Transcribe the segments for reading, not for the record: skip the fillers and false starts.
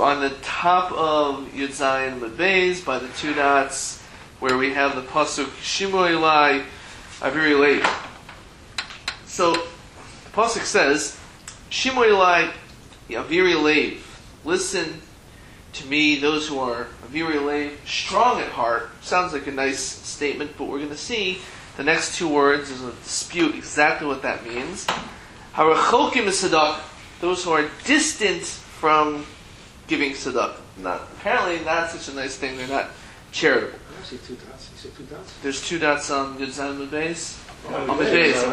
on the top of Yud Zayin Mud Beis, by the two dots, where we have the pasuk Shimo Elai Aviri Leiv. So the pasuk says, Shimo Elai Aviri Leiv. Listen to me, those who are Aviri Leiv, strong at heart. Sounds like a nice statement, but we're going to see the next two words is a dispute exactly what that means. Harachokim tzedakah, those who are distant from giving tzedakah. Apparently not such a nice thing. They're not charitable. I see two dots. You see two dots? There's two dots on Yud Zayin Mud Beis. On Mud Beis.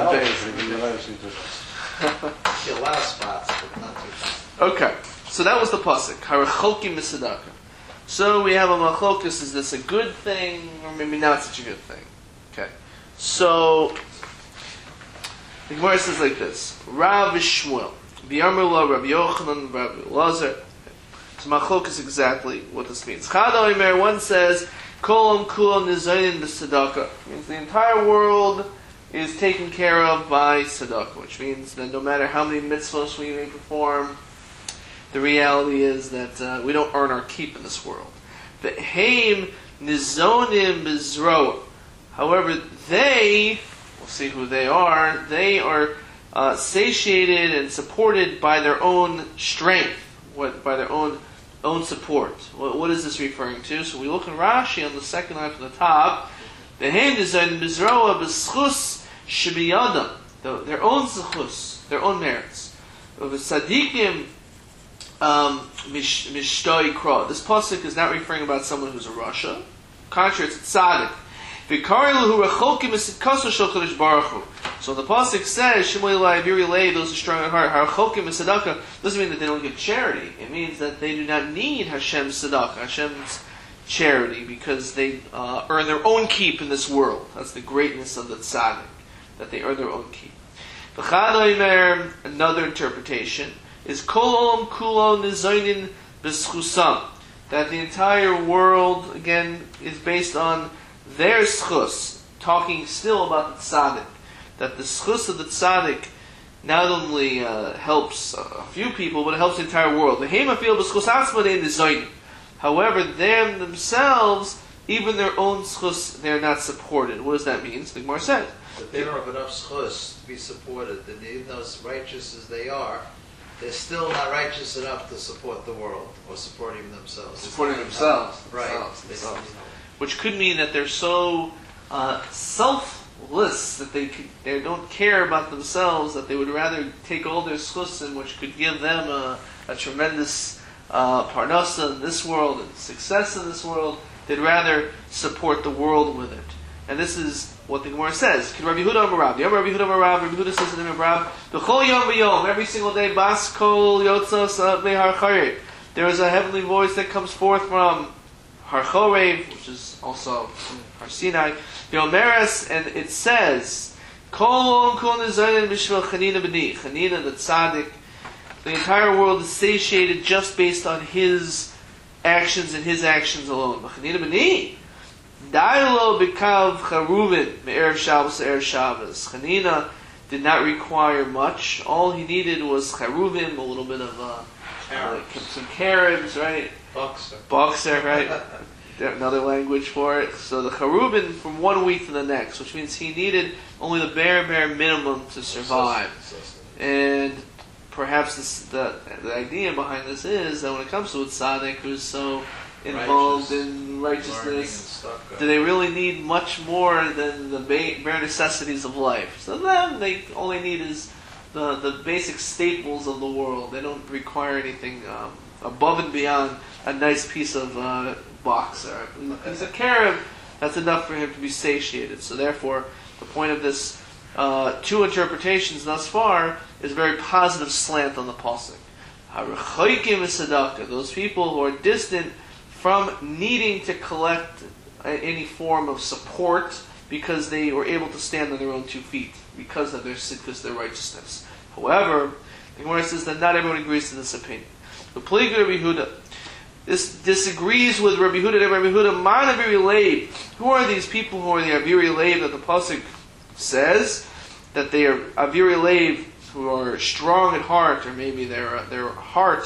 See a lot of spots, but not too much. Okay, so that was the pasuk. Harachokim tzedakah. So we have a machlokus. Is this a good thing, or maybe not such a good thing? Okay, so the Gemara says like this: Rav Shmuel, B'Yamrula, Rabbi Yochanan, Rabbi Elazar. So machlokus is exactly what this means. Chad Omer, one says, Kolam Kulam Nizayin B'Tzedakah. Means the entire world is taken care of by tzedakah, which means that no matter how many mitzvahs we may perform, the reality is that we don't earn our keep in this world. V'heim Nizonim B'Zroah. However, we'll see who they are satiated and supported by their own strength, by their own support. What is this referring to? So we look in Rashi on the second line from the top. V'heim Nizonim B'Zroah B'Schus Shebiyadam. Their own zechus, their own merits. V'Sadikim Mishtoi Kra. This pasuk is not referring about someone who's a rasha. Contrary, it's a tzaddik. So the pasuk says, Shimoi Elai Aviri Leiv, those who are strong at heart, Harachokim Tzedakah, doesn't mean that they don't give charity. It means that they do not need Hashem's tzedakah, Hashem's charity, because they earn their own keep in this world. That's the greatness of the tzaddik, that they earn their own keep. Another interpretation is Kol Olam Kulo Nizoinin B'Schusam, that the entire world, again, is based on their schus, talking still about the tzaddik, that the schus of the tzaddik not only helps a few people, but it helps the entire world. However, them themselves, even their own schus, they're not supported. What does that mean? So the Gemara says, But they don't have enough schus to be supported, and even though as righteous as they are, they're still not righteous enough to support the world, or support even themselves. Supporting themselves. Right. Themselves. Which could mean that they're so selfless that they don't care about themselves, that they would rather take all their schusim, which could give them a tremendous parnasa in this world and success in this world. They'd rather support the world with it. And this is what the Gemara says. Rabbi Yehuda Amar Rav. Rabbi Yehuda Amar Rav. Rabbi Yehuda says in the name of Rav, B'chol yom v'yom, every single day, Bas kol yotzos mehar charev. There is a heavenly voice that comes forth from Har Chorev, which is also Har Sinai. Yomeres, and it says, Kol kol nizayin b'shvel Chanina b'ni. Chanina, the tzaddik. The entire world is satiated just based on his actions and his actions alone. Chanina b'ni. Dailo b'kav charuvin me'er Shabbos e'er Shabbos. Chanina did not require much. All he needed was charuvim, a little bit of some carrots, right? Boxer, right? Another language for it. So the charubin from one week to the next, which means he needed only the bare minimum to survive. And perhaps the idea behind this is that when it comes to a tzaddik who's so involved in righteousness, do they really need much more than the bare necessities of life? So then they only need is the basic staples of the world. They don't require anything above and beyond a nice piece of box or a piece of carob. That's enough for him to be satiated. So therefore, the point of this two interpretations thus far is a very positive slant on the pasuk. Harachokim v'sadaka, those people who are distant from needing to collect any form of support because they were able to stand on their own 2 feet because of their righteousness. However, the Gemara says that not everyone agrees to this opinion. The Plig Rabbi Yehuda, this disagrees with Rabbi Yehuda. Rabbi Yehuda, Man Aviri Leiv. Who are these people who are the Aviri Leiv that the pasuk says that they are Aviri Leiv, who are strong at heart, or maybe their heart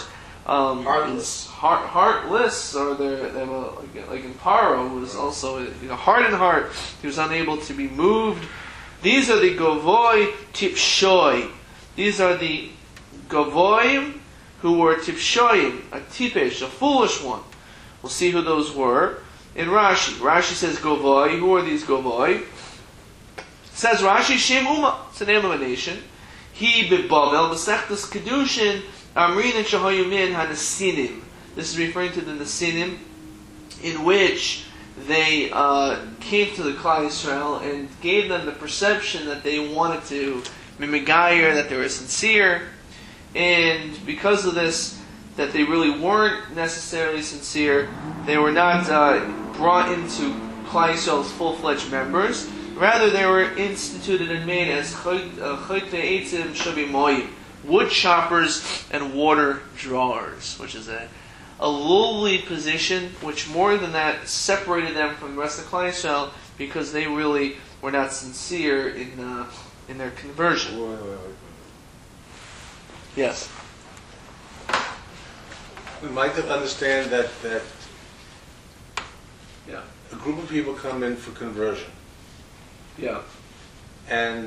Heartless. Heartless, or like in Paro was also hard in heart. He was unable to be moved. These are the Govoi Tipshoi. These are the Govoim who were Tipshoyim, a tipesh, a foolish one. We'll see who those were in Rashi. Rashi says Govoi. Who are these Govoi? Says Rashi, Shem Uma. It's the name of a nation. He b'Bavel Masechtas Kedushin Amrin and Shahoyumin Hanasinim. This is referring to the Nasinim, in which they came to the Klal Yisrael and gave them the perception that they wanted to be megayer, that they were sincere, and because of this, that they really weren't necessarily sincere. They were not brought into Klal Yisrael as full-fledged members. Rather, they were instituted and made as choyte eitzim shavimoyim, wood choppers and water drawers, which is a lowly position, which more than that separated them from the rest of Klal Yisrael, because they really were not sincere in their conversion. Wait. Yes. We might understand that Yeah. a group of people come in for conversion, Yeah. and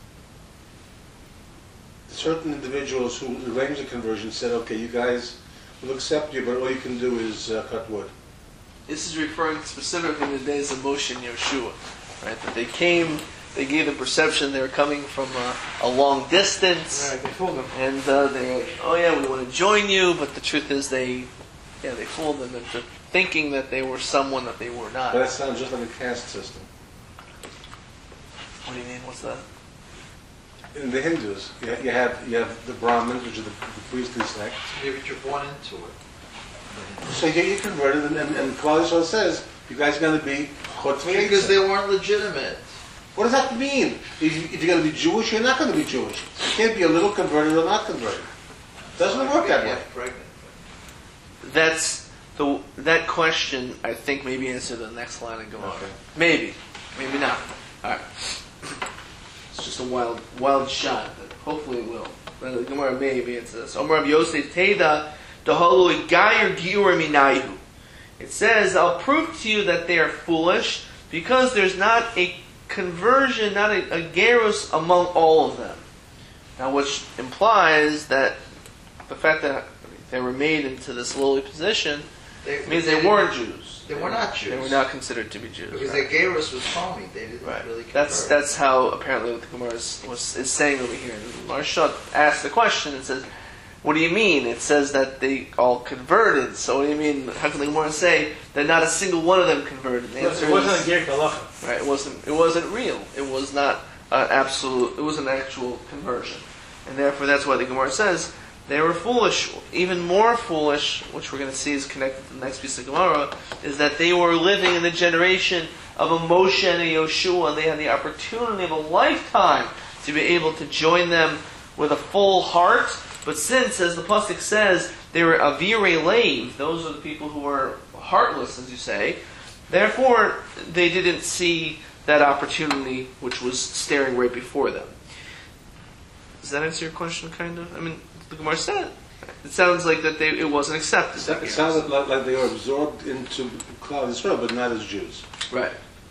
certain individuals who arranged the conversion said, okay, you guys will accept you, but all you can do is cut wood. This is referring specifically to the days of Moshe and Yeshua, right? That they came, they gave the perception they were coming from a long distance, Right, they fooled them. and they were, oh yeah, we want to join you, but the truth is they fooled them into thinking that they were someone that they were not. But that sounds just like a caste system. What do you mean? What's that? In the Hindus, you have the Brahmins, which are the priestly sect. Maybe you're born into it. So you get converted, and Klal Yisrael says, you guys are going to be chotz Because they weren't legitimate. What does that mean? If you're going to be Jewish, you're not going to be Jewish. You can't be a little converted or not converted. Doesn't work that way. Get pregnant. That question, I think, maybe answered the next line in Gemara. Okay. Maybe not. All right. It's just a wild shot, but hopefully it will. But the Gemara maybe answer this. Omer Rav Yosef Teda Deholu Gayer Giur Minayu. It says, I'll prove to you that they are foolish because there's not a conversion, not a gerus among all of them. Now, which implies that the fact that they were made into this lowly position means they weren't Jews. They were not Jews. They were not considered to be Jews. Because right? their gerus was phony. They didn't Right. really convert. That's how apparently what the Gemara is saying over here. Marsha asks the question and says, "What do you mean?" It says that they all converted. So what do you mean? How can the Gemara say that not a single one of them converted? The answer It wasn't is, a Ger Halacha. right. It wasn't real. It was not absolute. It was an actual conversion, and therefore that's why the Gemara says they were foolish. Even more foolish, which we're going to see is connected to the next piece of Gemara, is that they were living in the generation of a Moshe and a Yoshua, and they had the opportunity of a lifetime to be able to join them with a full heart. But since, as the pasuk says, they were avirei leiv, those are the people who were heartless, as you say, therefore they didn't see that opportunity which was staring right before them. Does that answer your question, kind of? I mean, the Gemara said it sounds like that it wasn't accepted. It sounded like they were absorbed into Klal Yisrael, but not as Jews. Right.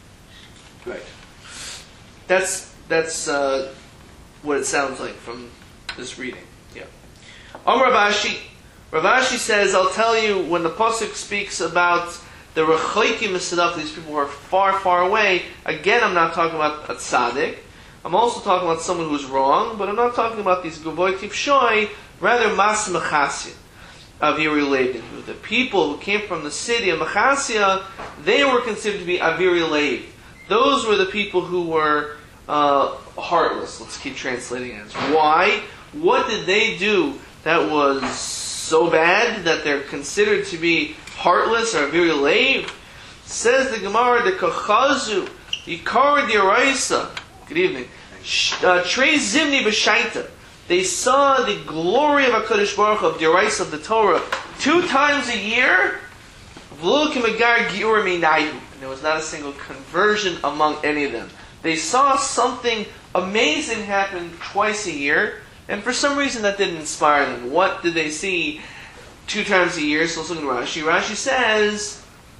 That's what it sounds like from this reading. Yeah. Rav Ashi says, I'll tell you, when the pasuk speaks about the rechoikim misadach, these people who are far, far away. Again, I'm not talking about a tzaddik. I'm also talking about someone who's wrong, but I'm not talking about these gavoy tipshoi, rather mas mechasya of Aviri Lev. The people who came from the city of Mechasya, they were considered to be Aviri Lev. Those were the people who were heartless. Let's keep translating it. Why? What did they do that was so bad that they're considered to be heartless or Aviri Lev? Says the Gemara, the Kachazu, the Yikar D'Oraisa. Good evening. Trei Zimni B'Shaita. They saw the glory of HaKadosh Baruch Hu, of the D'Oraisa of the Torah, 2 times a year. And there was not a single conversion among any of them. They saw something amazing happen twice a year, and for some reason that didn't inspire them. What did they see 2 times a year. So let's look at Rashi. Rashi says,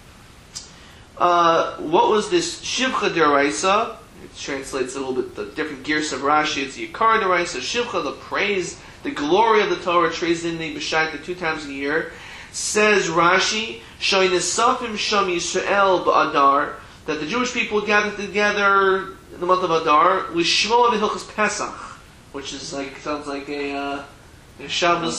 what was this Shivcha Deraisa? It translates a little bit the different gears of Rashi. It's Yikar Deraisa, Shivcha, the praise, the glory of the Torah, trays in the B'Shaita 2 times a year. Says Rashi, showing the Safim Sham Yisrael Ba'adar, that the Jewish people would gather together in the month of Adar, Lishmoa V'Hilchas Pesach, which is like, sounds like a Shabbos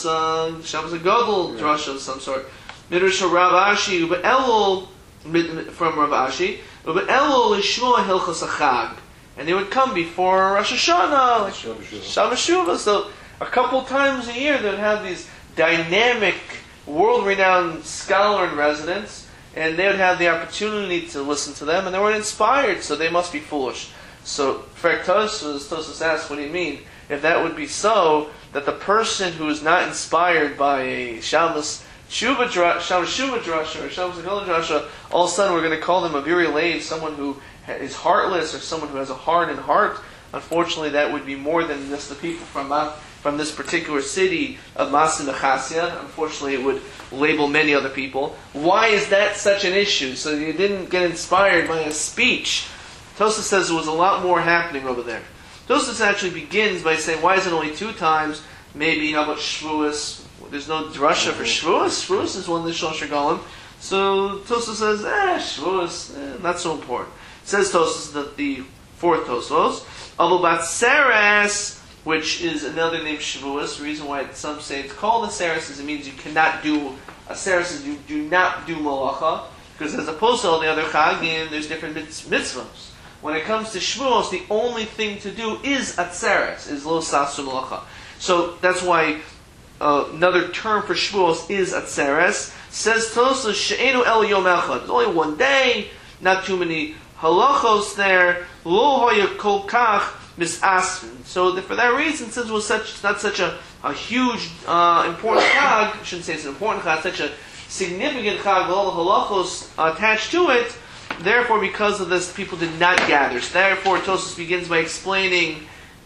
Gadol drasha of some sort. Midrash Rav Ashi, Ube'elul, from Rav Ashi, Ube'elul Lishmoa Hilchas Achag. And they would come before Rosh Hashanah, like Shabbos Shuvah. So a couple times a year they would have these dynamic, world-renowned scholar in residence, and they would have the opportunity to listen to them, and they weren't inspired, so they must be foolish. So, Tosfos asks, what do you mean? If that would be so, that the person who is not inspired by a Shabbos Shuvah drasha or Shabbos Gadol drasha, all of a sudden we're going to call them a Viri Leiv, someone who is heartless or someone who has a hardened heart. Unfortunately, that would be more than just the people from this particular city of Masim Achasya. Unfortunately, it would label many other people. Why is that such an issue? So you didn't get inspired by a speech. Tosfos says there was a lot more happening over there. Tosfos actually begins by saying, why is it only 2 times? Maybe, how about Shavuos? There's no drasha for Shavuos. Shavuos is one of the Shlosh Regalim. So Tosfos says, Shavuos, not so important. Says Tosfos that the 4th Tosfos, Abu Batseres, which is another name Shavuos. The reason why some say it's called a Seres is it means you cannot do a Seres is you do not do malacha, because as opposed to all the other Chagim, there's different mitzvahs. When it comes to Shavuos, the only thing to do is Atzeres, is Lo Sasu Malacha. So that's why another term for Shavuos is Atzeres. Says Tosfos, She'enu El Yom Echad. There's only 1 day, not too many halachos there. Lo Hoya Kol Kach Misasrin. So for that reason, since it was not such a huge, important Chag, I shouldn't say it's an important Chag, such a significant Chag, with all the halachos attached to it, therefore, because of this, people did not gather. So therefore, Tosfos begins by explaining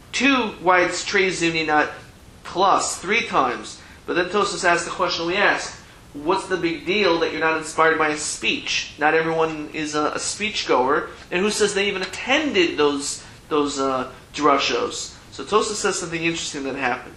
why it's Trei Zimni, not plus 3 times. But then Tosfos asks the question we ask: what's the big deal that you're not inspired by a speech? Not everyone is a speech goer, and who says they even attended those drashos? So Tosfos says something interesting that happened.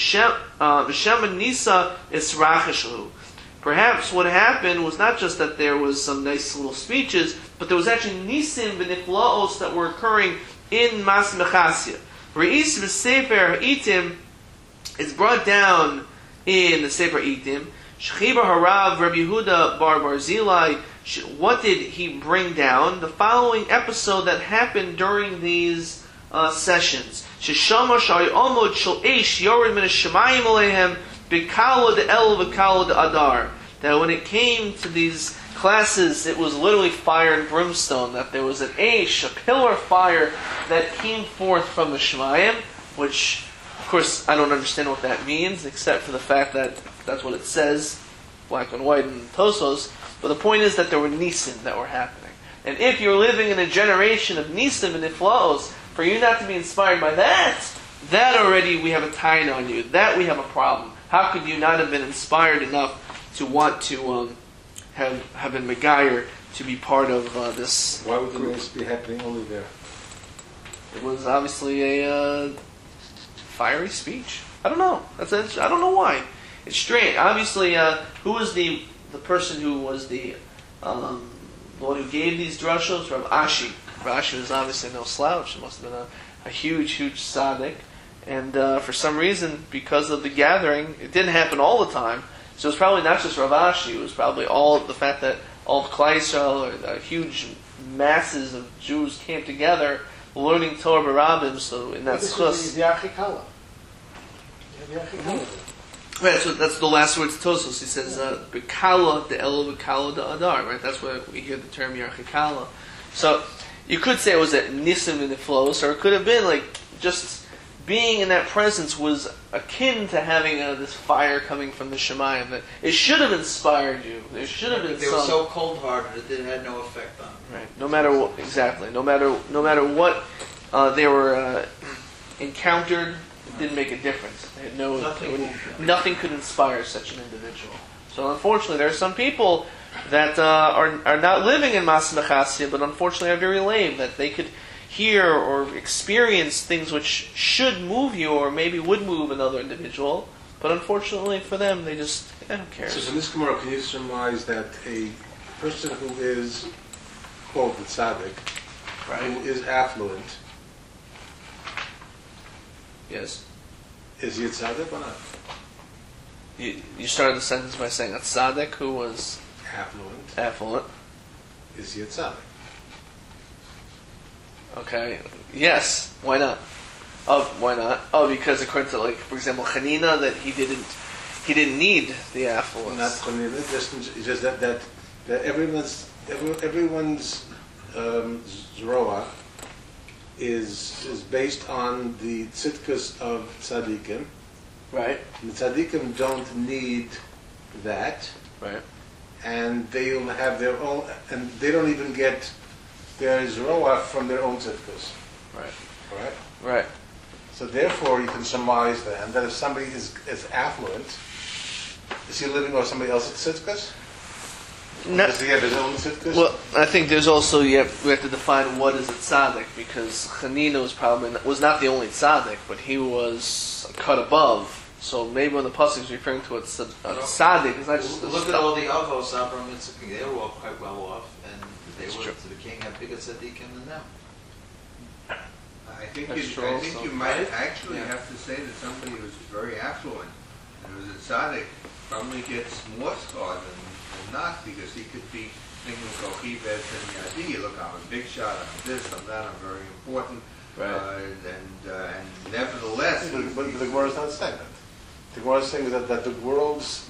V'shem Nisa Isracheshu. Perhaps what happened was not just that there was some nice little speeches, but there was actually nisim v'niflaos that were occurring in Mas Mechasya. Re'is v'sefer Itim is brought down in the Sefer Itim. Shechiba Harav Rabbi Yehuda Bar Barzilai. What did he bring down? The following episode that happened during these sessions. Sheshama Shari Omod Shal Eish Yored Min Hashemayim Alehem B'Kalo De'el V'Kalo De'Adar. That when it came to these classes, it was literally fire and brimstone. That there was an Eish, a pillar of fire that came forth from the Shemayim, which, of course, I don't understand what that means, except for the fact that that's what it says, black and white in Tosfos. But the point is that there were nisim that were happening. And if you're living in a generation of nisim and iflaos, for you not to be inspired by that already we have a taina on you. That we have a problem. How could you not have been inspired enough to want to have been Megayer to be part of this? Why would the race be happening only there? It was obviously a fiery speech. I don't know. I don't know why. It's strange. Obviously, who was the person who was the one who gave these drushos? Rav Ashi. Rav Ashi was obviously no slouch. It must have been a huge tzaddik. And for some reason, because of the gathering, it didn't happen all the time. So it was probably not just Rav Ashi. It was probably the fact that all of Klal Yisrael, or huge masses of Jews came together, learning Torah B'Rabim. So in that schus. The Achikala. The Achikala. Right, so that's the last words of Tosfos. He says, B'Kala de'el B'Kala de'Adar, right? That's where we hear the term Yarchikala. So, you could say it was a Nisim in the flows, or it could have been like, just being in that presence was akin to having this fire coming from the Shemayim. That it should have inspired you. There should have been They were so cold-hearted, it had no effect on them. Right, no matter what, exactly. No matter what they were encountered, it didn't make a difference. They had nothing could inspire such an individual. So unfortunately, there are some people that are not living in Mas Mechasya, but unfortunately are very lame, that they could hear or experience things which should move you or maybe would move another individual, but unfortunately for them, they just, don't care. So in this Gemara, can you surmise that a person who is called the tzaddik, who is affluent, Yes. is he a tzaddik or not? You started the sentence by saying a tzaddik who was affluent. Is he a tzaddik? Okay. Yes. Why not? Oh, why not? Oh, because according to, like, for example, Hanina, that he didn't need the affluence. Not Chanina, just that everyone's zroa is based on the tzidkus of tzaddikim. Right. And the tzaddikim don't need that, Right. and they'll have their own, and they don't even get their zroa from their own tzidkus. Right. Right? Right. So therefore, you can surmise then that if somebody is affluent, is he living off somebody else's tzidkus? No, Does he have his own tzidkus? well, I think there's also we have to define what is a tzaddik, because Hanina was not the only tzaddik, but he was cut above. So maybe when the pasuk is referring to a tzaddik, it's not just Look at all the avos, Abraham and Yitzchak, they were all quite well off, and they That's were true. to the king had bigger tzaddikim than them. I think That's true I also. think you might Right? actually Yeah. have to say that somebody who's very affluent and who's a tzaddik probably gets more scar than not, because he could be thinking of Kochivet and Yadi, look, I'm a big shot, I'm this, I'm that, I'm very important, Right. and nevertheless, But the Gemara is not saying that. The Gemara is saying that the world's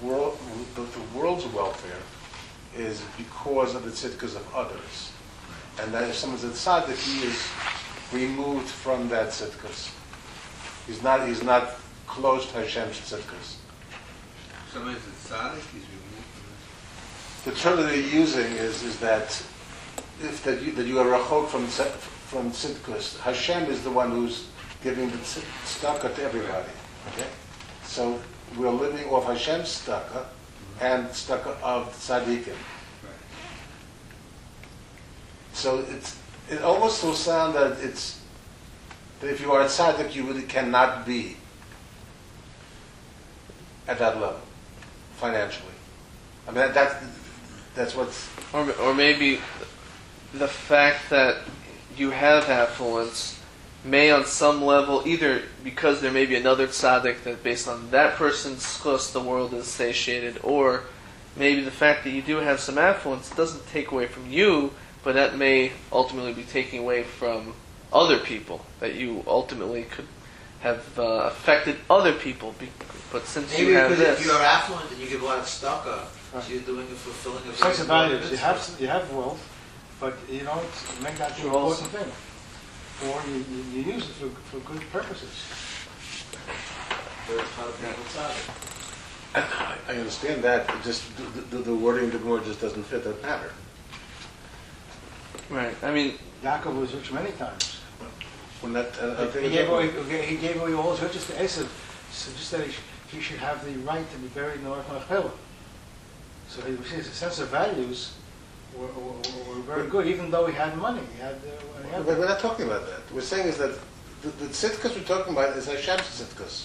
welfare is because of the tzidkas of others, and that if someone's a tzaddik, he is removed from that tzidkas. He's not close to Hashem's tzidkas. somebody's a tzaddik, he's removed from The term that they're using is that that you are rachok from tzidkus. Hashem is the one who's giving the tzedakah to everybody. Okay, so we're living off Hashem's tzedakah and tzedakah of tzaddikim. Right. So it almost will sound that that if you are a tzaddik, you really cannot be at that level financially. I mean that's what's. or maybe the fact that you have affluence may on some level, either because there may be another tzaddik that based on that person's schus the world is satiated, or maybe the fact that you do have some affluence doesn't take away from you, but that may ultimately be taking away from other people, that you ultimately could have affected other people. But since Maybe you have because this, if you're affluent and you give a lot of tzedakah, so you're doing a fulfilling of Such a your values. mitzvah. You have wealth, but you don't make that the You're also- important thing. Or you use it for good purposes. There's how to be a tzaddik. I understand that. It just the wording of the Gemara just doesn't fit that pattern. right? I mean, Yaakov was rich many times. When that He gave away all his riches to Esav, so just that he should have the right to be buried in the North Machpelah. So his sense of values were very good, even though he had money. But we're not talking about that. We're saying is that the tzidkas we're talking about is Hashem's tzidkas.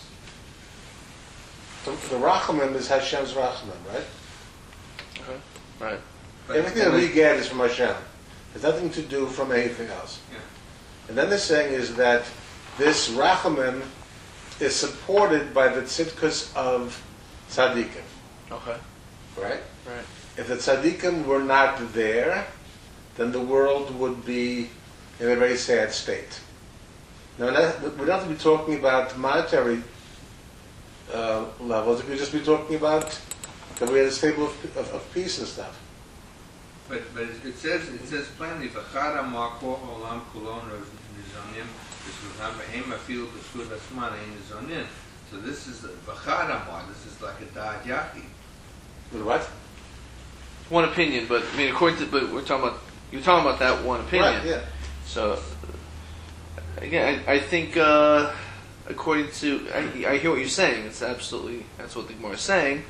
The rachamim is Hashem's rachamim, right? right? But Everything that we get is from Hashem. Has nothing to do from anything else. Yeah. And then they're saying is that this rachamim is supported by the tzidkus of tzaddikim, Okay, right? right. If the tzaddikim were not there, then the world would be in a very sad state. Now, we don't have to be talking about monetary levels. We could just be talking about that we had a stable of peace and stuff. But it says plainly, "V'chad ha'makor olam kulo nizonim, v'shulchan v'hem afilu b'shul asman ein nizonim." So this is v'chad ha'mar. This is like a da'at yaki. With what? One opinion, but I mean, but you're talking about that one opinion. Right, yeah. So again, I think according to I hear what you're saying. It's absolutely that's what the Gemara is saying,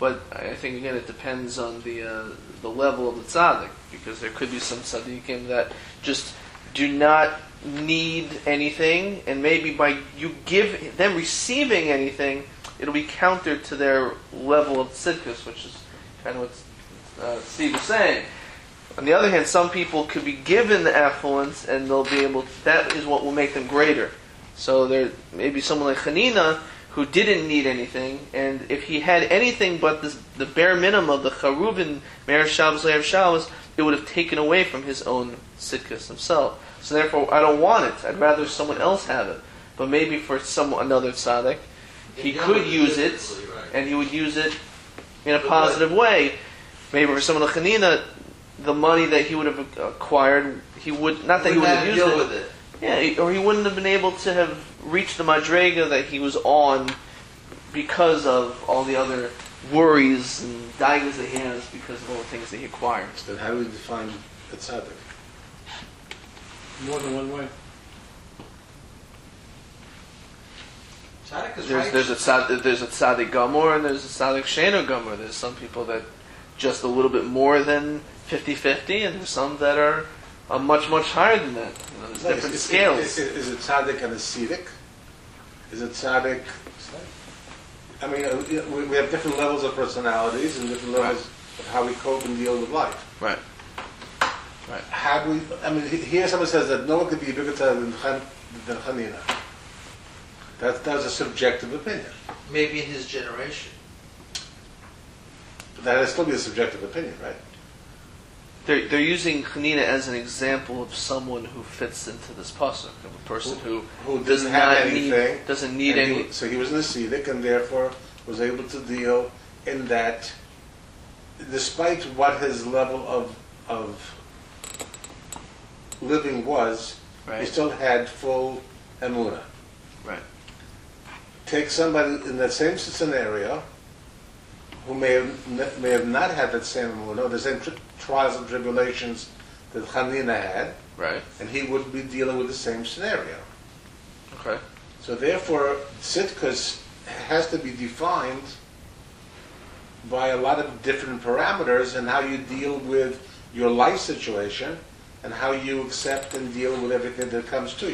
But I think again it depends on the level of the tzaddik, because there could be some tzaddikim that just do not need anything, and maybe by you give them receiving anything, it'll be countered to their level of tzidkus, which is kind of what Steve was saying. On the other hand, some people could be given the affluence, and they'll be able to, that is what will make them greater. So there may be someone like Hanina who didn't need anything, and if he had anything but the bare minimum of the Charuvin, Me'er Shabbos, Le'er Shabbos, it would have taken away from his own tzidkus himself. So therefore, I don't want it. I'd rather someone else have it. But maybe for another tzaddik, he could use it, and he would use it in a positive way. Maybe for someone like Hanina, the money that he would have acquired, he would not that he would have used it. With it. Yeah, or he wouldn't have been able to have reached the madrega that he was on because of all the other worries and daigas that he has because of all the things that he acquires. Then how do we define a tzaddik? More than one way. Tzaddik is There's a tzaddik gamor and there's a tzaddik sheno gamor. There's some people that just a little bit more than 50-50, and there's some that are much higher than that. You know, there's different scales. Is it tzaddik and a tzedek? Is it tzaddik? I mean, we have different levels of personalities and different levels of how we cope and deal with life. Right. How do we? I mean, here someone says that no one could be a bigger tzaddik than Hanina. That's a subjective opinion. maybe in his generation. But that has still be a subjective opinion, right? They're using Hanina as an example of someone who fits into this pasuk, of a person who does doesn't have not anything, doesn't need and any. so he was an ascetic, and therefore was able to deal in that, despite what his level of living was, he Right. still had full emunah. Right. Take somebody in that same scenario who may have not had that same emunah, the same trials and tribulations that Hanina had, Right. and he would be dealing with the same scenario. Okay. So therefore, Tzidkus has to be defined by a lot of different parameters and how you deal with your life situation and how you accept and deal with everything that comes to you.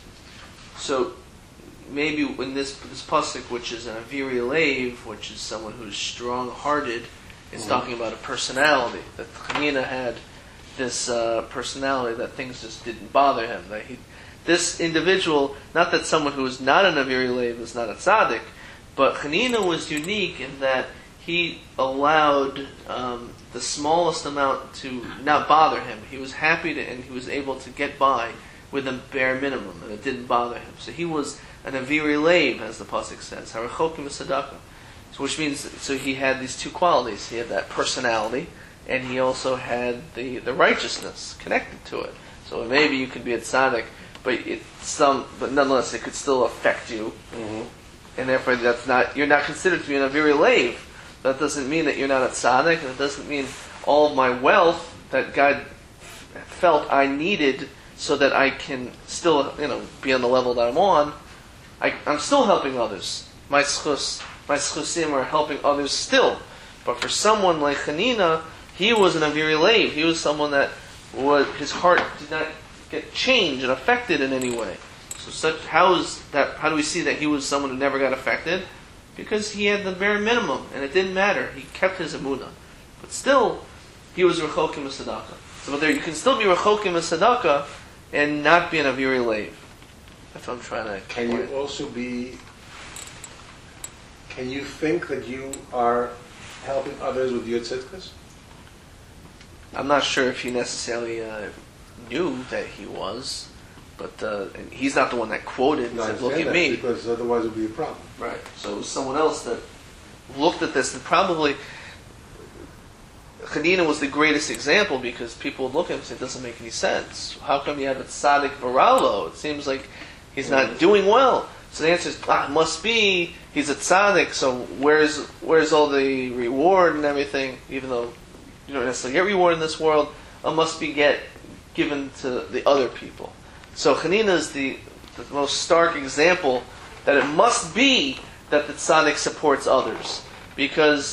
So maybe in this pasuk, which is an aviri leiv, which is someone who's strong-hearted, is talking about a personality. That Hanina had this personality that things just didn't bother him. That this individual, not that someone who is not an aviri leiv is not a tzaddik, but Hanina was unique in that he allowed the smallest amount to not bother him. He was happy to, and he was able to get by with a bare minimum, and it didn't bother him. So he was an aviri leiv, as the pasuk says, harachokim v'sadaka. So which means, so he had these two qualities. He had that personality, and he also had the righteousness connected to it. So maybe you could be a tzaddik, but nonetheless it could still affect you, and therefore you're not considered to be an aviri leiv. That doesn't mean that you're not a tzaddik, and it doesn't mean all of my wealth that God felt I needed so that I can still, be on the level that I'm on. I'm still helping others. My schusim are helping others still. But for someone like Hanina, he was an aviri leiv. He was someone that his heart did not get changed and affected in any way. So how do we see that he was someone who never got affected? Because he had the bare minimum, and it didn't matter. He kept his emunah. But still, he was rechokim v'sadaka. So but you can still be rechokim v'sadaka and not be an aviri leiv. That's what I'm trying to Can you also can you think that you are helping others with your tzidkus? I'm not sure if he necessarily knew that he was, but and he's not the one that quoted and No, I said, "Look understand at that, me." because otherwise it would be a problem. Right. So it was someone else that looked at this, and probably Hanina was the greatest example because people would look at him and say, "It doesn't make any sense. How come you have a tzaddik varalo? It seems like he's not doing well." So the answer is, it must be he's a tzaddik. So where's all the reward and everything? Even though you don't necessarily get reward in this world, it must be given to the other people. So Hanina is the most stark example that it must be that the tzaddik supports others. Because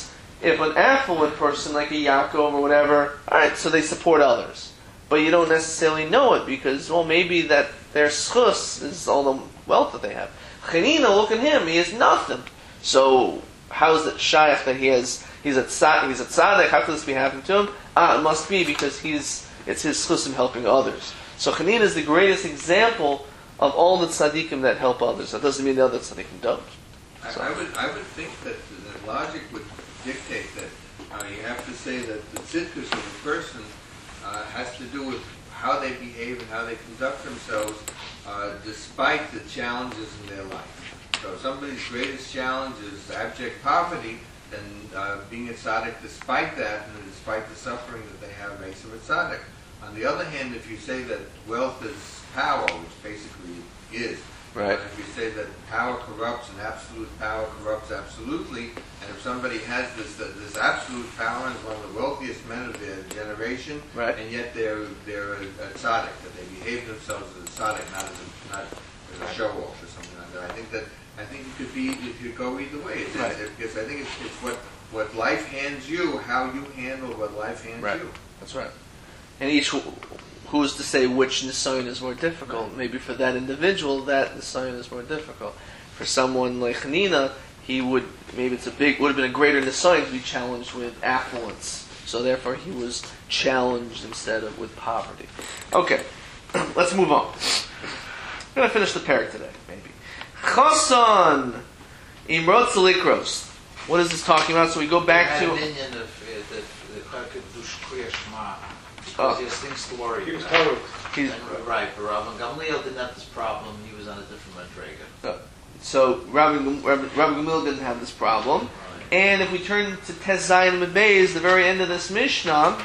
if an affluent person like a Yaakov or whatever, all right, so they support others, but you don't necessarily know it because, well, maybe that their schus is all the wealth that they have. Chanina, look at him, he has nothing. So how is it shaykh that he's a tzaddik? How could this be happening to him? It must be because it's his schus in helping others. So Chanina is the greatest example of all the tzaddikim that help others. That doesn't mean the other tzaddikim don't. So. I would think that the logic would dictate that you have to say that the tzidkus of a person has to do with how they behave and how they conduct themselves despite the challenges in their life. So if somebody's greatest challenge is abject poverty, then being a tzaddik despite that and despite the suffering that they have makes them a tzaddik. On the other hand, if you say that wealth is power, which basically is, right. If you say that power corrupts and absolute power corrupts absolutely, and if somebody has this absolute power and is one of the wealthiest men of their generation, right. and yet they're a tzaddik, that they behave themselves as a tzaddik, not as a show off or something like that. I think it could go either way. Because I think it's what life hands you, how you handle what life hands you. That's right. And who's to say which nisayon is more difficult? Right. Maybe for that individual, that nisayon is more difficult. For someone like Hanina, would have been a greater nisayon to be challenged with affluence. So therefore, he was challenged instead of with poverty. Okay, let's move on. I'm going to finish the parak today, maybe. Chasan imrotz likros. What is this talking about? So we go back to. Because he has things to worry about. Right, but Rabban Gamliel didn't have this problem. He was on a different madrega. So Rabbi Gamliel didn't have this problem. Right. And if we turn to Tes Zayin Mebez, the very end of this Mishnah,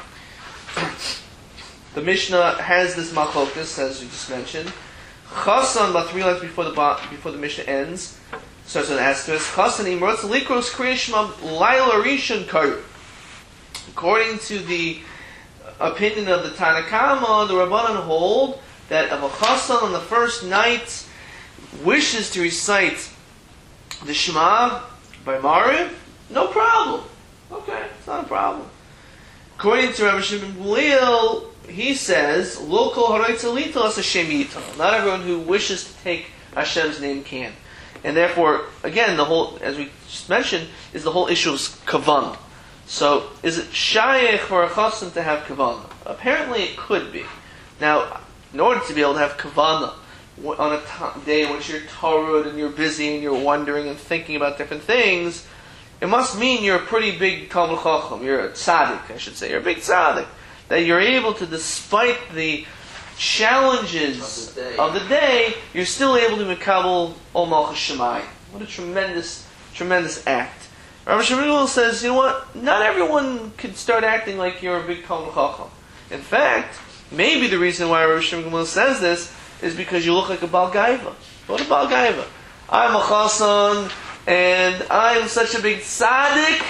the Mishnah has this machlokas, as we just mentioned. Chasan, about 3 lines before the Mishnah ends, starts with an asterisk. Chasan imrotz likros kriyishma laila rishon karu. According to the opinion of the Tanakama, the Rabbanan hold that if a chasan on the first night wishes to recite the Shema by Mariv, no problem. Okay, it's not a problem. According to Rabbi Shimon Gamliel, he says, "Lo kol haroitz lital as Hashem yital." Not everyone who wishes to take Hashem's name can, and therefore, again, the whole, as we just mentioned, is the whole issue of kavanah. So, is it shayech for a chassan to have kavanah? Apparently, it could be. Now, in order to be able to have kavanah on a day in which you're tarud and you're busy and you're wondering and thinking about different things, it must mean you're a pretty big Talmud Chacham. You're a tzaddik, I should say. You're a big tzaddik. That you're able to, despite the challenges of the day, you're still able to mekabel Ol Malchus Shemayim. What a tremendous, tremendous act. Rabbi Shmuel says, you know what? Not everyone could start acting like you're a big Talmud Chacham. In fact, maybe the reason why Rabbi Shmuel says this is because you look like a Baal Gaiva. What a Baal Gaiva? I'm a Chassan, and I'm such a big tzaddik.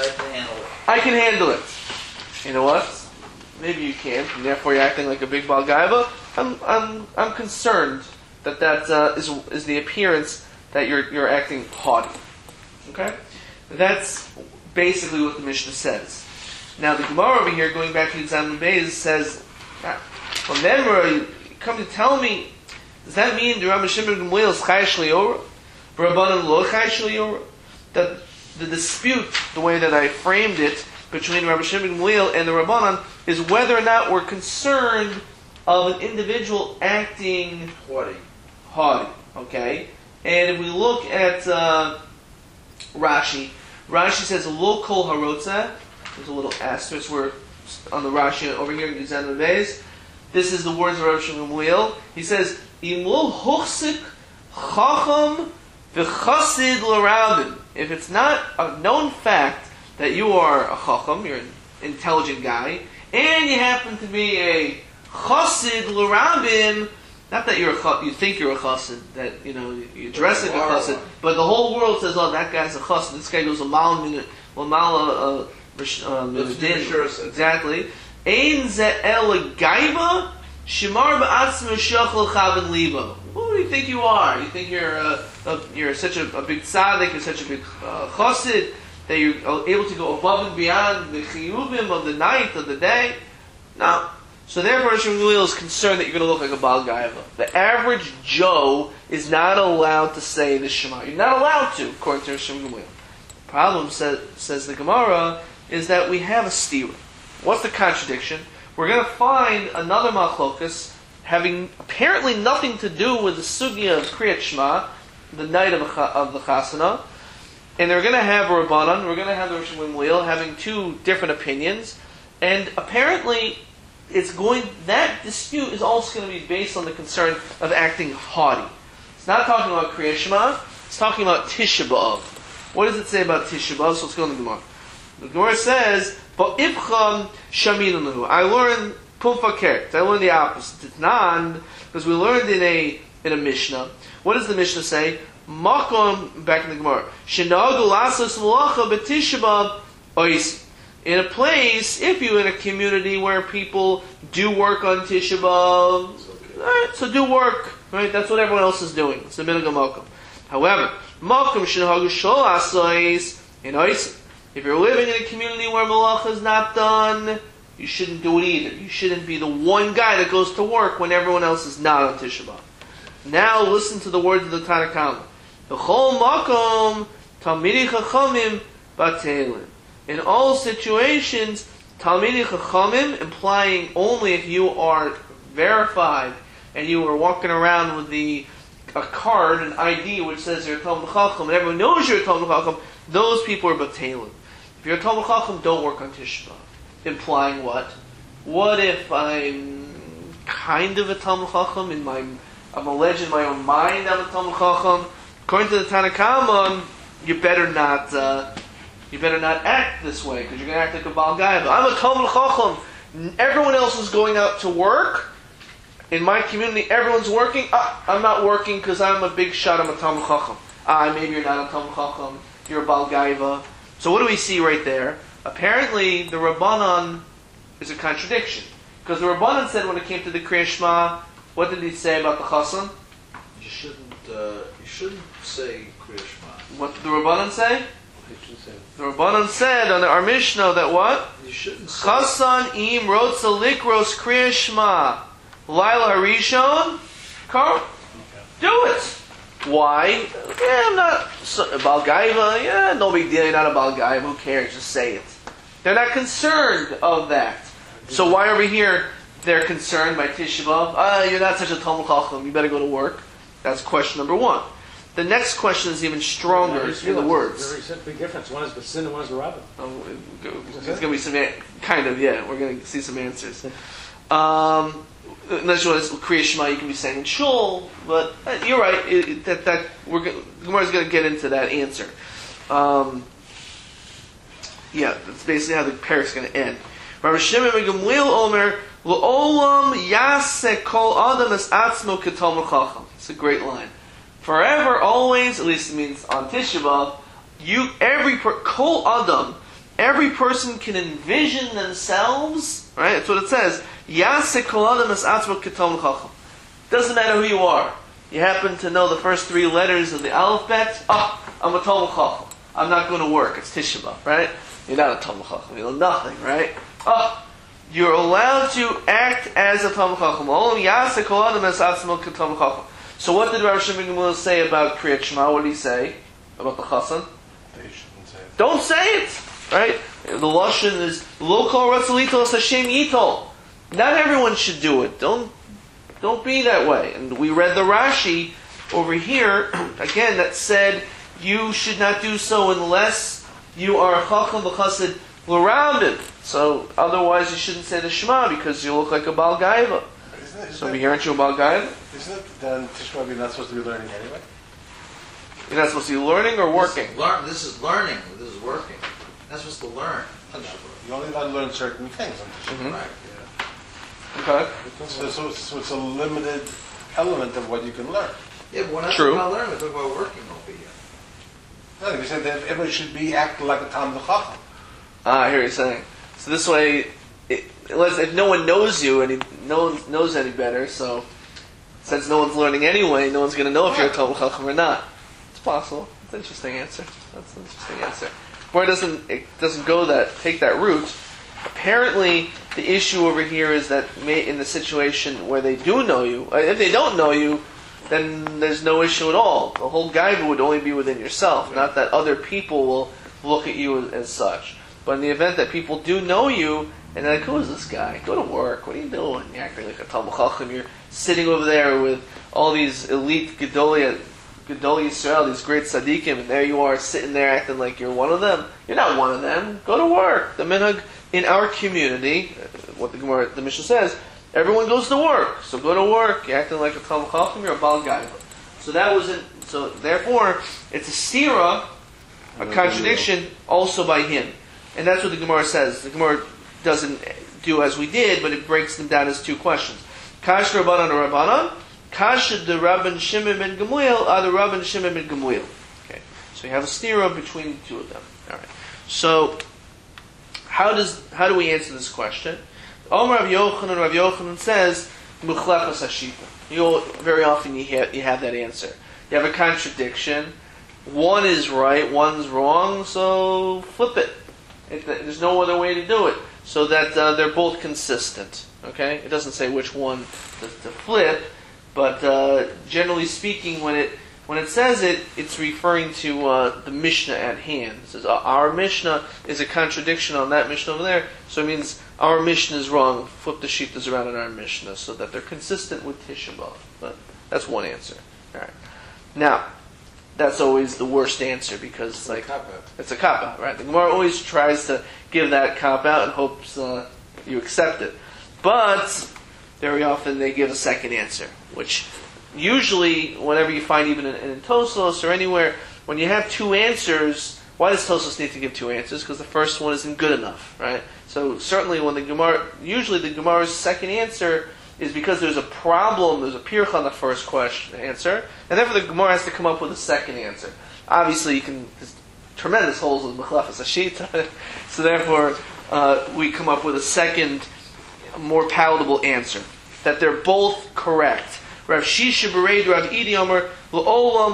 I can handle it. You know what? Maybe you can't, and therefore you're acting like a big Baal Gaiva. I'm concerned that is the appearance that you're acting haughty. Okay? That's basically what the Mishnah says. Now the Gemara over here, going back to Exam Beis, says, well, then you come to tell me, does that mean the Rabbi Shimon Gamliel is Chayish Liora? Rabbanan lo Chayish Liora? That the dispute, the way that I framed it, between Rabbi Shimon Gamliel and the Rabbanan, is whether or not we're concerned of an individual acting haughty. Okay? And if we look at Rashi says, Lo kol harotza. There's a little asterisk where on the Rashi over here in Gizan Beis. This is the words of Rabbi Shimon Gamliel. He says, Imul huchsik chacham v'chasid l'rabin. If it's not a known fact that you are a chacham, you're an intelligent guy, and you happen to be a chasid l'rabin, not that you think you're a chassid, that you dress like a chassid, but the whole world says, "Oh, that guy's a chassid. This guy goes a mal minute, exactly." Ein ze'el gaiva shemar ba'atzma shachal chaven liba. Who do you think you are? You think you're such a big tzaddik, you're such a big chassid, that you're able to go above and beyond the chiyuvim of the night, of the day. No. So therefore, Rosh Gamliel is concerned that you're going to look like a Baal Gaiva. The average Joe is not allowed to say the Shema. You're not allowed to, according to Rosh Gamliel. The problem, says the Gemara, is that we have a stira. What's the contradiction? We're going to find another machlokas having apparently nothing to do with the sugya of Kriyat Shema, the night of the Chasana, and they're going to have Rabbanan, we're going to have the Rosh Gamliel having two different opinions, and apparently that dispute is also going to be based on the concern of acting haughty. It's not talking about Kriyat Shema, it's talking about Tisha B'Av. What does it say about Tisha B'Av? So let's go to the Gemara. The Gemara says, "Ba'ifcham shaminanu." I learned pulfakert. I learned the opposite. It's nan, because we learned in a Mishnah. What does the Mishnah say? Makom, back in the Gemara, shenagu lasas malacha b'Tisha B'Av ois. In a place, if you're in a community where people do work on Tisha B'Av, right, so do work, right? That's what everyone else is doing. It's the minhag makom. However, makom shenagu shol asais in ois. If you're living in a community where malacha is not done, you shouldn't do it either. You shouldn't be the one guy that goes to work when everyone else is not on Tisha B'Av. Now listen to the words of the Tanna Kama. V'chol makom talmidei chachamim batelin. In all situations, talmidei chachamim, implying only if you are verified and you are walking around with a card, an ID, which says you're a Talmid Chacham, and everyone knows you're a Talmid Chacham, those people are batelin. If you're a Talmid Chacham, don't work on Tisha B'Av. Implying what? What if I'm kind of a Talmid Chacham, I'm alleged in my own mind I'm a Talmid Chacham? According to the Tanna Kama, you better not act this way, because you're going to act like a Baal Gaiva. I'm a Talmid Chacham. Everyone else is going out to work. In my community, everyone's working. I'm not working because I'm a big shot. I'm a Talmid Chacham. Maybe you're not a Talmid Chacham. You're a Baal Gaiva. So what do we see right there? Apparently, the Rabbanan is a contradiction. Because the Rabbanan said when it came to the Kriyat Shema, what did he say about the Chassan? You shouldn't say Kriyat Shema. What did the Rabbanan say? The Rabbanan said on our Mishnah that what? You shouldn't say. Chassan im rotza likros Kriyat Shema Laila Harishon Karl. Do it. Why? I'm not a Baal Gaiva. No big deal. You're not a Baal Gaiva. Who cares? Just say it. They're not concerned of that. So why over here they're concerned by Tisha B'Av? You're not such a Talmid Chacham. You better go to work. That's question number one. The next question is even stronger in the words. There's a big difference. One is Basin and one is Rabbin. There's going to be some, kind of, yeah. We're going to see some answers. Unless you want to Kriyat Shema, you can be saying in shul, but you're right. Gemara's going to get into that answer. That's basically how the parak's going to end. Rabbi Shimon ben Gamliel Omer L'olam Yaseh Kol Adam Es Atzmo K'Talmid Chacham. It's a great line. Forever, always, at least it means on Tisha B'Av, Kol Adam, every person can envision themselves, right? That's what it says. Yaseh Kol Adam Es Atzmo K'Talmid Chacham. Doesn't matter who you are. You happen to know the first three letters of the alphabet. I'm a Talmid Chacham. I'm not going to work. It's Tisha B'Av, right? You're not a Talmid Chacham. You know nothing, right? You're allowed to act as a Talmid Chacham. Only Yaseh Kol Adam Es Atzmo K'Talmid Chacham. So what did Rabbi Shimon ben Gamliel say about Kriyat Shema? What did he say about the Chassan? Don't say it, right? The lashon is Lo Kol Ratzalito Es Hashem Yitol. Not everyone should do it. Don't be that way. And we read the Rashi over here again that said you should not do so unless you are a Chacham B'Chassid L'Rabim. So otherwise you shouldn't say the Shema because you look like a Baal Gaiva. So over here, aren't you a Baal Gaiva? Isn't it then Tisha B'Av you're not supposed to be learning anyway? You're not supposed to be learning or working? This is learning. This is working. You're not supposed to learn. You only allowed to learn certain things on Tisha B'Av. Right. Okay. So it's a limited element of what you can learn. Yeah, but we're not True. talking about learning. We're talking about working over here. No, you said that everybody should be acting like a Talmid Chacham. I hear what you're saying. So this way, if no one knows you and no one knows any better, so since no one's learning anyway, no one's going to know if you're a Talmid Chacham or not. It's possible. It's an interesting answer. That's an interesting answer. where it doesn't take that route. Apparently, the issue over here is that in the situation where they do know you, if they don't know you, then there's no issue at all. The whole gaiva would only be within yourself, not that other people will look at you as such. But in the event that people do know you, and they're like, who is this guy? Go to work. What are you doing? You're acting like a Talmud Chacham. You're sitting over there with all these elite Gedolei Yisrael, these great tzaddikim, and there you are sitting there acting like you're one of them. You're not one of them. Go to work. The minhag in our community, what the Mishnah says, everyone goes to work. So go to work. You're acting like a Talmud Chacham. You're a Baal Gaiva. So therefore, it's a stira, a contradiction, also by him. And that's what the Gemara says. The Gemara doesn't do as we did, but it breaks them down as two questions. Kash Rabbanan or Rabbanan? Kash the Rabban Shimon ben Gamliel are the Rabban Shimon ben Gamliel. Okay, so you have a stira between the two of them. All right. So how do we answer this question? Omer Rav Yochanan says Muchlepas Hashita. Very often you have that answer. You have a contradiction. One is right, one's wrong, so flip it. There's no other way to do it, so that they're both consistent. Okay, it doesn't say which one to flip, but generally speaking, when it says it, it's referring to the Mishnah at hand. It says our Mishnah is a contradiction on that Mishnah over there, so it means our Mishnah is wrong. Flip the shittas around in our Mishnah so that they're consistent with Tisha B'av. But that's one answer. All right, now. That's always the worst answer because it's a cop-out, right? The Gemara always tries to give that cop-out and hopes you accept it. But very often they give a second answer, which usually, whenever you find even in Tosfos or anywhere, when you have two answers, why does Tosfos need to give two answers? Because the first one isn't good enough, right? So certainly when usually the Gemara's second answer is because there's a problem, there's a pircha on the first answer, and therefore the Gemara has to come up with a second answer. Obviously, there's tremendous holes with Mechlefes Hashita, so therefore we come up with a second, more palatable answer, that they're both correct. Rav Shisha Bereid Rav Idi Omer L'olam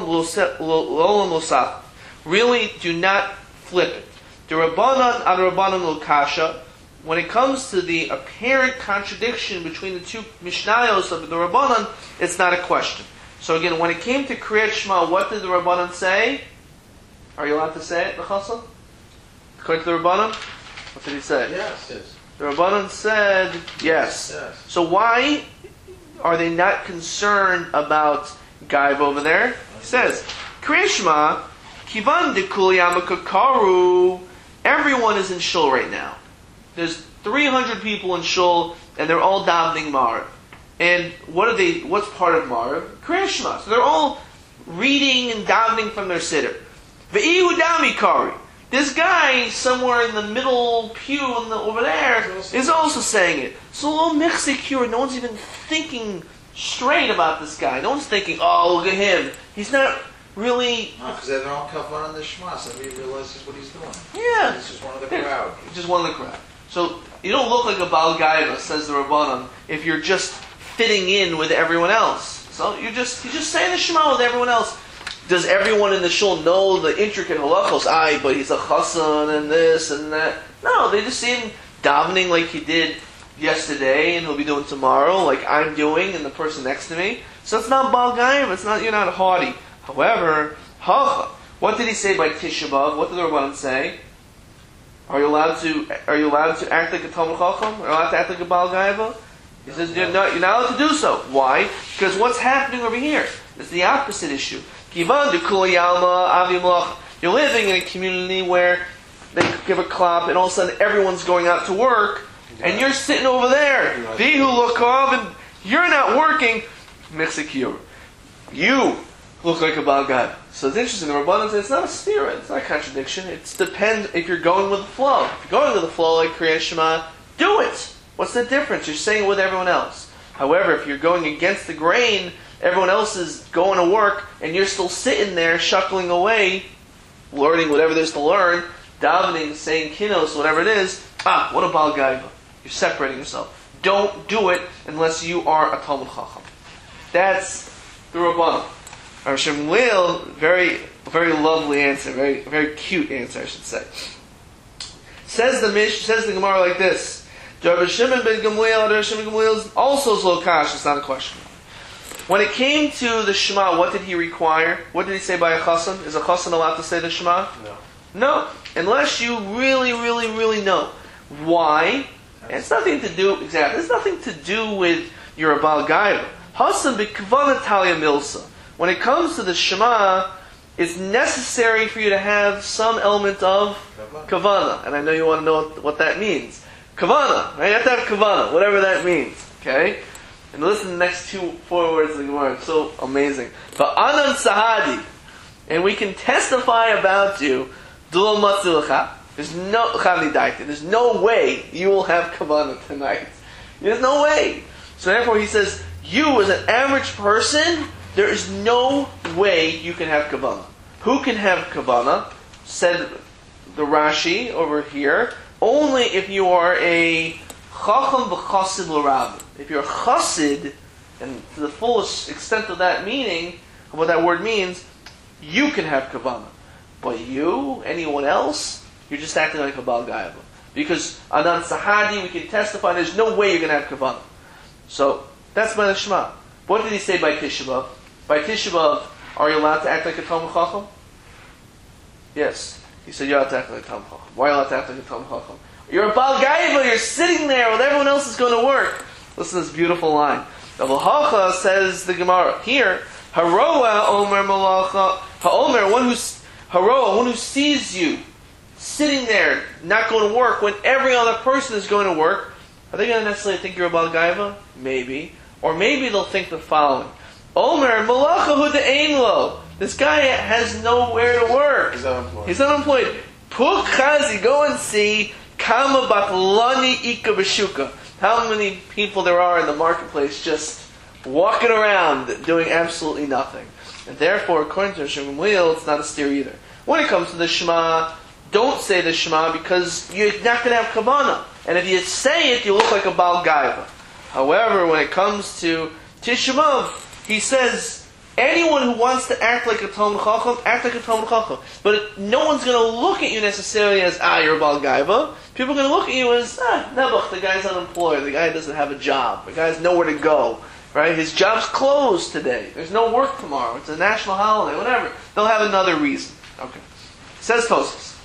Losaf. Really, do not flip it. The Rabbanan ad Rabbanan L'kasha. When it comes to the apparent contradiction between the two Mishnayos of the Rabbanan, it's not a question. So again, when it came to Kriyat Shema, what did the Rabbanan say? Are you allowed to say it, B'chasam? According to the Rabbanan? What did he say? Yes. The Rabbanan said yes. So why are they not concerned about Gaiva over there? He says, Kriyat Shema, Kivan de Kuliyamaka Karu, everyone is in Shul right now. There's 300 people in Shul, and they're all davening Maariv. And what's part of Maariv? Kriyat Shema. So they're all reading and davening from their siddur. Ve'ihu dami kari. This guy somewhere in the middle pew over there is also saying it. So lo mechzikura, no one's even thinking straight about this guy. No one's thinking, oh, look at him. He's not really... No, because they're all covered on the Shema, so he realizes what he's doing. Yeah. He's just one of the crowd. Just one of the crowd. So you don't look like a Baal Gaiva, says the Rabbanan, if you're just fitting in with everyone else. So you're just saying the Shema with everyone else. Does everyone in the shul know the intricate halachos? But he's a chassan and this and that. No, they just see him davening like he did yesterday and he'll be doing tomorrow, like I'm doing and the person next to me. So it's not Baal Gaiva. It's not, you're not haughty. However, what did he say by Tisha B'av? What did the Rabbanan say? Are you allowed to act like a Talmud Chacham? Are you allowed to act like a Baal Gaiva? He says you're not allowed to do so. Why? Because what's happening over here is the opposite issue. You're living in a community where they give a clap and all of a sudden everyone's going out to work and you're sitting over there. Bihu Lokov, and you're not working. Mechzikiyur. You look like a Baal Gaiva. So it's interesting, the Rabbanan says it's not a stira, it's not a contradiction. It depends if you're going with the flow. If you're going with the flow like Kriyat Shema, do it. What's the difference? You're saying it with everyone else. However, if you're going against the grain, everyone else is going to work, and you're still sitting there, shuckling away, learning whatever there's to learn, davening, saying kinos, whatever it is, what a Baal Gaiva. You're separating yourself. Don't do it unless you are a Talmud Chacham. That's the Rabbanan. Rav Shmuel, very A very lovely answer, very very cute answer, I should say. Says the Gemara like this: Rabbi Shimon ben Gamliel is also Zlokash. It's not a question. When it came to the Shema, what did he require? What did he say by a chassan? Is a chassan allowed to say the Shema? No. No, unless you really, really, really know. Why? And it's nothing to do exactly. It's nothing to do with your Baal Gaiva. Hasan b'kavana talia milsa. When it comes to the Shema, it's necessary for you to have some element of kavana, and I know you want to know what that means. Kavana, right? You have to have kavana, whatever that means. Okay. And listen to the next 4 words of the Gemara. It's so amazing. Va'anan sahadi, and we can testify about you. Dulo matzilacha. There's no way you will have kavana tonight. There's no way. So therefore, he says, you as an average person, there is no way you can have kavana. Who can have kavana? Said the Rashi over here. Only if you are a chacham v'chasid l'rab. If you're a chasid, and to the fullest extent of that meaning, of what that word means, you can have kavana. But you, anyone else, you're just acting like a Baal Gaiva. Because Anan Sahadi, we can testify, there's no way you're going to have kavana. So, that's by the Shema. What did he say by Tisha B'Av? By Tisha B'Av, are you allowed to act like a Talmud Chacham? Yes. He said you're allowed to act like a Talmud Chacham. Why are you allowed to act like a Talmud Chacham? You're a Baal Gaiva, you're sitting there while everyone else is going to work. Listen to this beautiful line. The V'Hacha says the Gemara here, Haroa Omer Malacha, Ha'omer, one who sees you sitting there, not going to work, when every other person is going to work, are they going to necessarily think you're a Baal Gaiva? Maybe. Or maybe they'll think the following. Omer Malacha Hu De'ein Lo. This guy has nowhere to work. He's unemployed. Puk Chazi, go and see Kama Batlani Ika B'Shuka. How many people there are in the marketplace just walking around doing absolutely nothing. And therefore, according to Shimon Gamliel, it's not a steer either. When it comes to the Shema, don't say the Shema because you're not going to have Kavanah. And if you say it, you look like a Baal Gaiva. However, when it comes to Tisha B'Av, he says, anyone who wants to act like a Talmud Chacham, act like a Talmud Chacham. But no one's going to look at you necessarily as, you're a Baal Gaiva. People are going to look at you as, Nebuch, the guy's unemployed, the guy doesn't have a job, the guy has nowhere to go. Right? His job's closed today. There's no work tomorrow. It's a national holiday, whatever. They'll have another reason. Okay. Says Tosfos.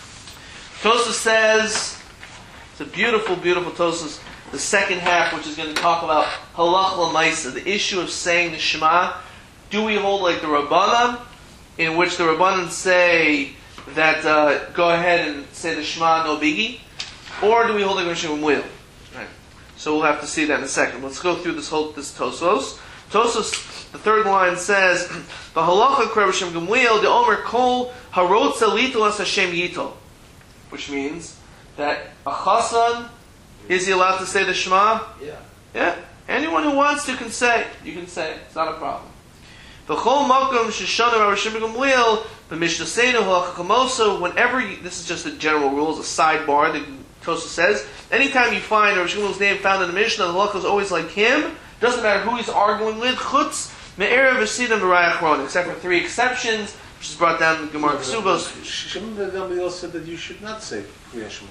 Tosfos says, it's a beautiful, beautiful Tosfos, the second half, which is going to talk about halach l'maisa, the issue of saying the Shema. Do we hold like the Rabbanan, in which the Rabbanan say that go ahead and say the Shema, no biggie? Or do we hold like Rav Shimon Gamliel? Right. So we'll have to see that in a second. Let's go through this Tosfos. Tosfos, the third line says, the halacha Rav Shimon Gamliel, the Omer kol harotza litol as Hashem yitol. Which means that a chasan, is he allowed to say the Shema? Yeah. Yeah. Anyone who wants to can say. You can say. It's not a problem. V'chol makom sheshana Rav Shimon Gamliel, the Mishnasenu halachachamosa, whenever this is just a general rule, it's a sidebar, the Tosfos says, anytime you find Rav Shimon Gamliel's name found in the Mishnah, the halacha is always like him, doesn't matter who he's arguing with, chutz, me'erev v'sidim v'rayach ron, except for 3 exceptions, which is brought down in the Gemara Ksubos. Shimon ben Gamliel said that you should not say Kriya Shema.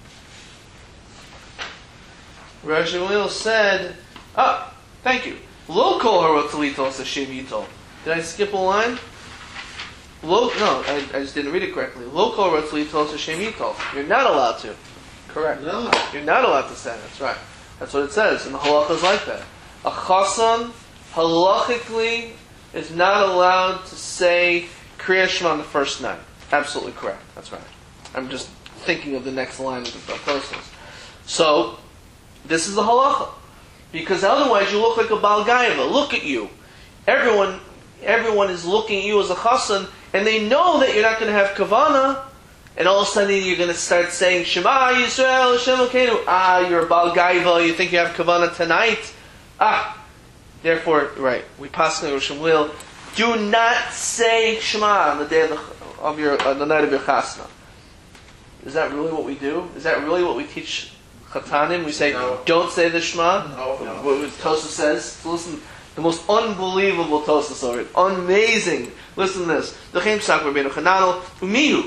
Rav Shimon Gamliel said, thank you. Lo kol harot talitos Hashem yitol. Did I skip a line? No, I just didn't read it correctly. Lo kol harot talitos Hashem yitol. You're not allowed to. Correct. No. You're not allowed to say. That's right. That's what it says. And the halacha is like that. A chasan, halachically, is not allowed to say Kriya Shema on the first night. Absolutely correct. That's right. I'm just thinking of the next line of the Tosfos. So, this is the halacha. Because otherwise you look like a Baal Gaiva. Look at you. Everyone is looking at you as a chasan, and they know that you're not going to have kavana, and all of a sudden you're going to start saying, Shema Yisrael, Hashem Elokeinu. You're a Baal Gaiva, you think you have kavana tonight? Therefore, right, we pass on Rosh Hashanah, do not say Shema on the day of the night of your chasna. Is that really what we do? Is that really what we teach Chatanim? We say, No. don't say the Shema? No. What Tosfos says. So listen, The most unbelievable Tosfos over it. Amazing. Listen to this. D'chein psak Rabbeinu Chananel umihu.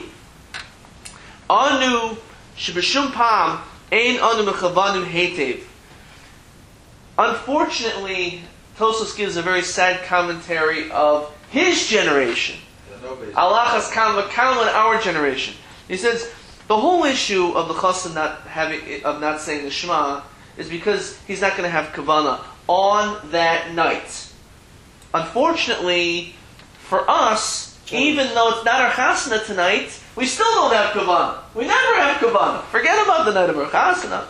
Anu shebeshum pam ein anu mechavanim heitev. Unfortunately, Tosfos gives a very sad commentary of his generation. Alachas kam v'kam in our generation. He says the whole issue of the chassan not saying the Shema is because he's not going to have kavanah on that night. Unfortunately, for us, even though it's not our chasana tonight, we still don't have kavanah. We never have kavanah. Forget about the night of our chasana.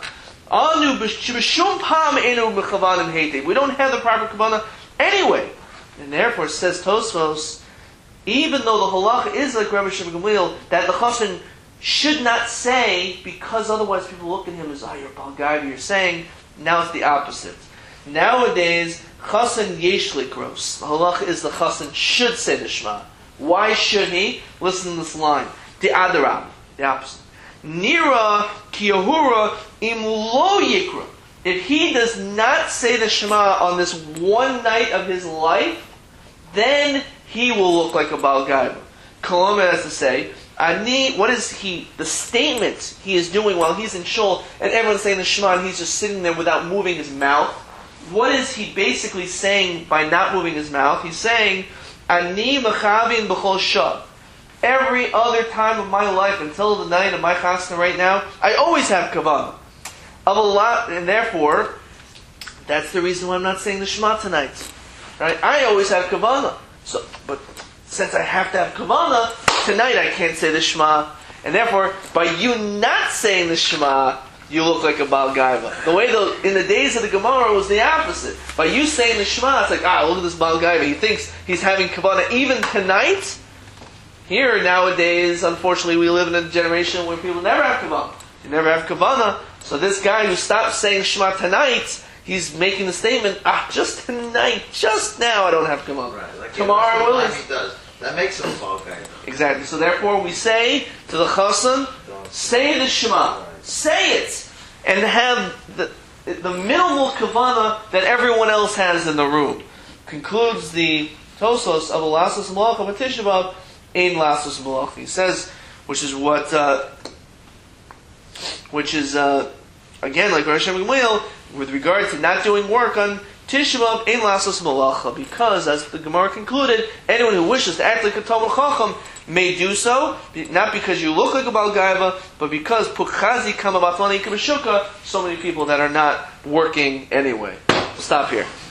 We don't have the proper kavanah anyway. And therefore, says Tosfos, even though the halacha is like Rabbi Shimon Gamliel, that the chassan should not say, because otherwise people look at him as, you're a Balgaiva, you're saying, now it's the opposite. Nowadays, chassan yesh likros. The halacha is the chassan should say the Shema. Why should he? Listen to this line. The adarab, the opposite. Nira ki yahura im lo yikra. If he does not say the Shema on this one night of his life, then he will look like a Balgaiva. Koloma has to say, what is he, the statement he is doing while he's in shul and everyone's saying the Shema and he's just sitting there without moving his mouth? What is he basically saying by not moving his mouth? He's saying, Ani mechavin b'chol shav. Every other time of my life until the night of my chasna right now, I always have kavanah. Of a lot, and therefore, that's the reason why I'm not saying the Shema tonight. Right? I always have kavanah. But since I have to have kavanah, tonight I can't say the Shema. And therefore, by you not saying the Shema, you look like a Balgaiva. The way in the days of the Gemara was the opposite. By you saying the Shema, it's like, look at this Balgaiva. He thinks he's having kavanah even tonight. Here, nowadays, unfortunately, we live in a generation where people never have kavanah. You never have kavanah. So this guy who stopped saying Shema tonight, he's making the statement, just tonight, just now I don't have kavanah. Right, like tomorrow I will. He does. That makes him a Balgaiva. Exactly. So therefore we say to the chassan, say the Shema. Say it. And have the minimal kavanah that everyone else has in the room. Concludes the Tosfos of Elasos Malacha of Tisha B'Av in Lasos Malacha. He says, which is again like Rosh Hashanah with regard to not doing work on Tisha B'Av in Lasos Malacha, because as the Gemara concluded, anyone who wishes to act like a Talmud Chacham may do so, not because you look like a Balgaiva, but because Pukhazi Kama Batlani Kabashuka, so many people that are not working anyway. Stop here.